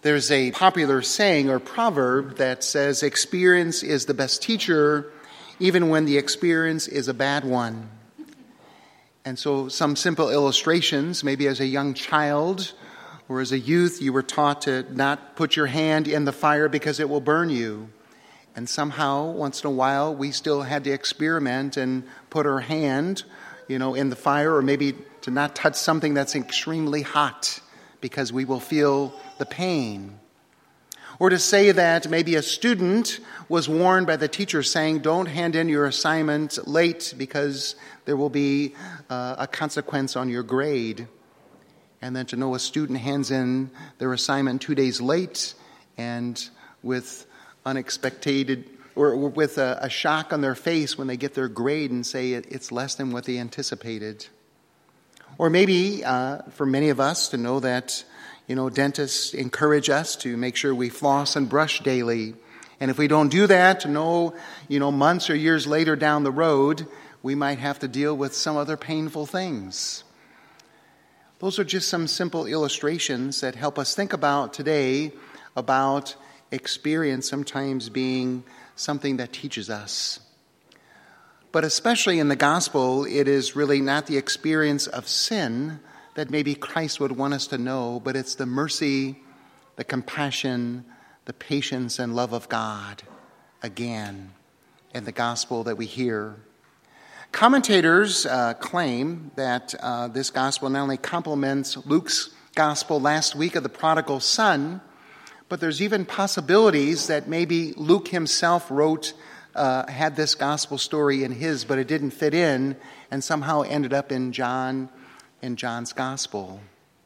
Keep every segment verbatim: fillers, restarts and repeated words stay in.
There's a popular saying or proverb that says experience is the best teacher, even when the experience is a bad one. And so some simple illustrations, maybe as a young child or as a youth, you were taught to not put your hand in the fire because it will burn you. And somehow, once in a while, we still had to experiment and put our hand, you know, in the fire, or maybe to not touch something that's extremely hot because we will feel the pain. Or to say that maybe a student was warned by the teacher saying, don't hand in your assignment late because there will be uh, a consequence on your grade. And then to know a student hands in their assignment two days late and with unexpected, or with a, a shock on their face when they get their grade and say it, it's less than what they anticipated. Or maybe uh, for many of us to know that, you know, dentists encourage us to make sure we floss and brush daily. And if we don't do that, to know, you know, months or years later down the road, we might have to deal with some other painful things. Those are just some simple illustrations that help us think about today about experience sometimes being something that teaches us. But especially in the gospel, it is really not the experience of sin that maybe Christ would want us to know, but it's the mercy, the compassion, the patience and love of God, again, in the gospel that we hear. Commentators uh, claim that uh, this gospel not only complements Luke's gospel last week of the prodigal son, but there's even possibilities that maybe Luke himself wrote, uh, had this gospel story in his, but it didn't fit in, and somehow ended up in John, in John's gospel.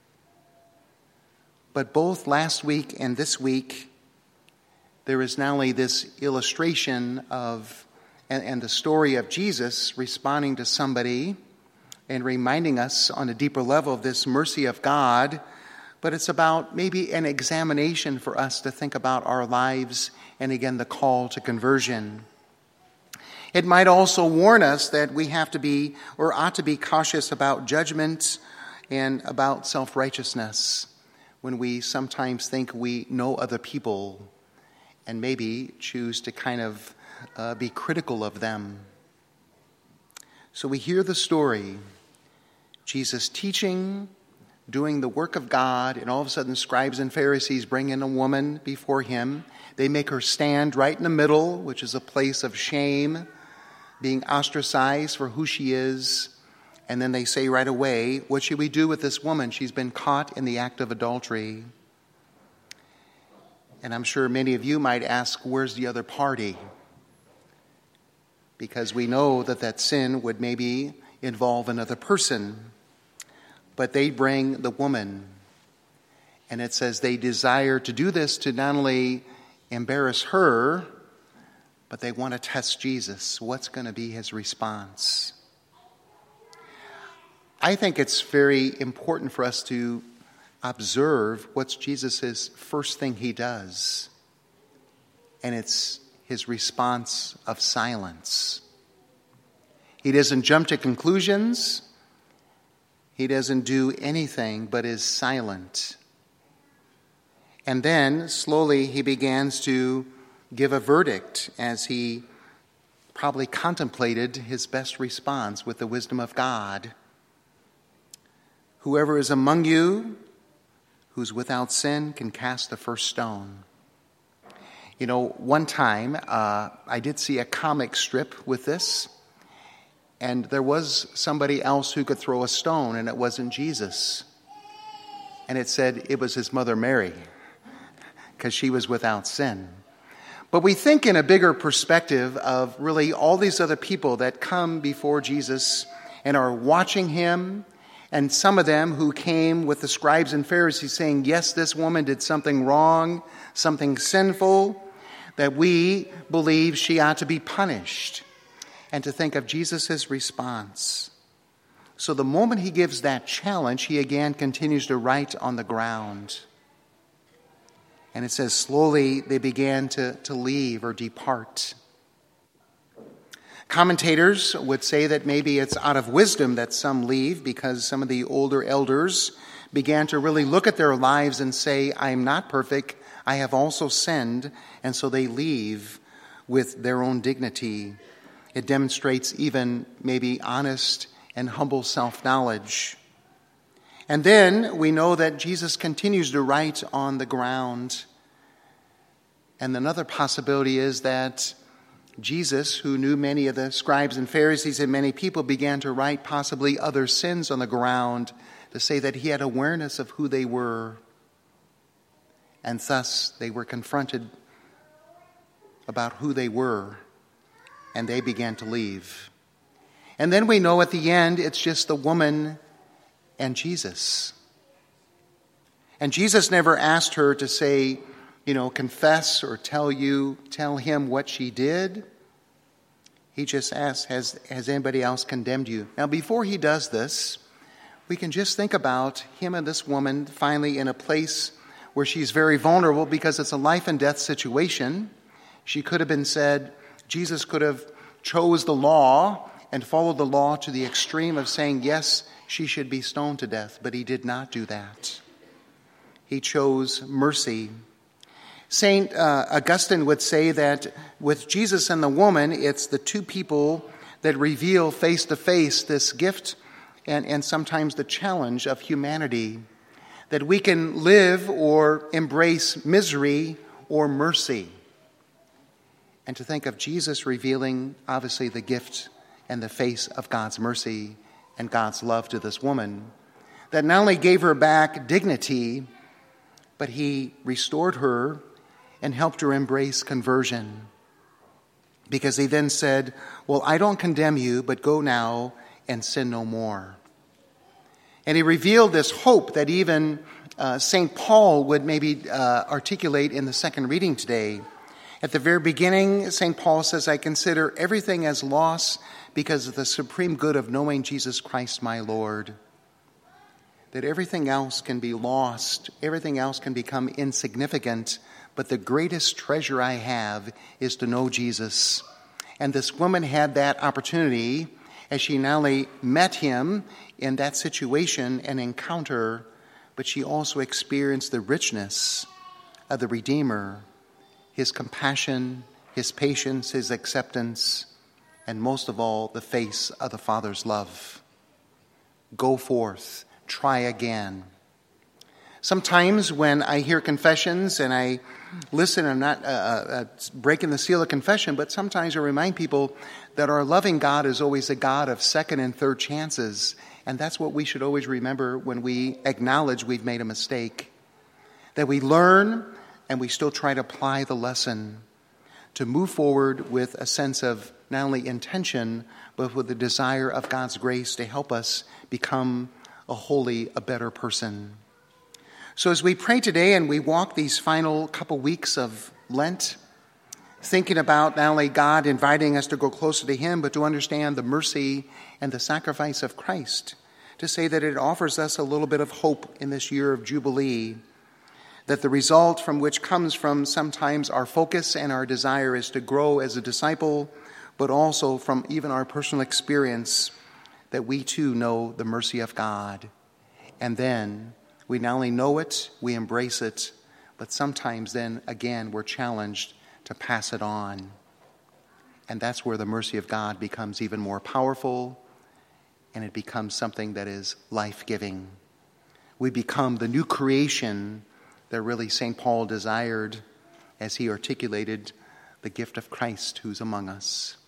But both last week and this week, there is not only this illustration of and, and the story of Jesus responding to somebody and reminding us on a deeper level of this mercy of God, but it's about maybe an examination for us to think about our lives and, again, the call to conversion. It might also warn us that we have to be or ought to be cautious about judgment and about self-righteousness when we sometimes think we know other people and maybe choose to kind of uh, be critical of them. So we hear the story, Jesus teaching, doing the work of God, and all of a sudden scribes and Pharisees bring in a woman before him. They make her stand right in the middle, which is a place of shame, being ostracized for who she is. And then they say right away, what should we do with this woman? She's been caught in the act of adultery. And I'm sure many of you might ask, where's the other party? Because we know that that sin would maybe involve another person. But they bring the woman. And it says they desire to do this to not only embarrass her, but they want to test Jesus. What's going to be his response? I think it's very important for us to observe what's Jesus' first thing he does. And it's his response of silence. He doesn't jump to conclusions. He doesn't do anything but is silent. And then slowly he begins to give a verdict as he probably contemplated his best response with the wisdom of God. Whoever is among you who's without sin can cast the first stone. You know, one time uh, I did see a comic strip with this, and there was somebody else who could throw a stone, and it wasn't Jesus. And it said it was his mother Mary, because she was without sin. But we think in a bigger perspective of really all these other people that come before Jesus and are watching him, and some of them who came with the scribes and Pharisees saying, yes, this woman did something wrong, something sinful, that we believe she ought to be punished. And to think of Jesus' response. So the moment he gives that challenge, he again continues to write on the ground. And it says, slowly they began to, to leave or depart. Commentators would say that maybe it's out of wisdom that some leave, because some of the older elders began to really look at their lives and say, I am not perfect, I have also sinned, and so they leave with their own dignity. It demonstrates even maybe honest and humble self-knowledge. And then we know that Jesus continues to write on the ground. And another possibility is that Jesus, who knew many of the scribes and Pharisees and many people, began to write possibly other sins on the ground to say that he had awareness of who they were. And thus they were confronted about who they were, and they began to leave. And then we know at the end it's just the woman and Jesus. And Jesus never asked her to say, you know, confess or tell you, tell him what she did. He just asked, has, has anybody else condemned you? Now, before he does this, we can just think about him and this woman finally in a place where she's very vulnerable because it's a life and death situation. She could have been said, Jesus could have chose the law and followed the law to the extreme of saying, yes, she should be stoned to death, but he did not do that. He chose mercy. Saint uh, Augustine would say that with Jesus and the woman, it's the two people that reveal face to face this gift and, and sometimes the challenge of humanity, that we can live or embrace misery or mercy. And to think of Jesus revealing, obviously, the gift and the face of God's mercy and God's love to this woman, that not only gave her back dignity, but he restored her and helped her embrace conversion. Because he then said, well, I don't condemn you, but go now and sin no more. And he revealed this hope that even uh, Saint Paul would maybe uh, articulate in the second reading today. At the very beginning, Saint Paul says, I consider everything as loss because of the supreme good of knowing Jesus Christ my Lord. That everything else can be lost, everything else can become insignificant, but the greatest treasure I have is to know Jesus. And this woman had that opportunity as she not only met him in that situation and encounter, but she also experienced the richness of the Redeemer, his compassion, his patience, his acceptance, and most of all, the face of the Father's love. Go forth, try again. Sometimes when I hear confessions and I listen, I'm not uh, uh, breaking the seal of confession, but sometimes I remind people that our loving God is always a God of second and third chances. And that's what we should always remember when we acknowledge we've made a mistake. That we learn and we still try to apply the lesson to move forward with a sense of not only intention, but with the desire of God's grace to help us become a holy, a better person. So as we pray today and we walk these final couple weeks of Lent, thinking about not only God inviting us to go closer to him, but to understand the mercy and the sacrifice of Christ, to say that it offers us a little bit of hope in this year of Jubilee, that the result from which comes from sometimes our focus and our desire is to grow as a disciple, but also from even our personal experience, that we too know the mercy of God. And then we not only know it, we embrace it, but sometimes then again we're challenged to pass it on. And that's where the mercy of God becomes even more powerful, and it becomes something that is life-giving. We become the new creation that really Saint Paul desired as he articulated the gift of Christ who's among us.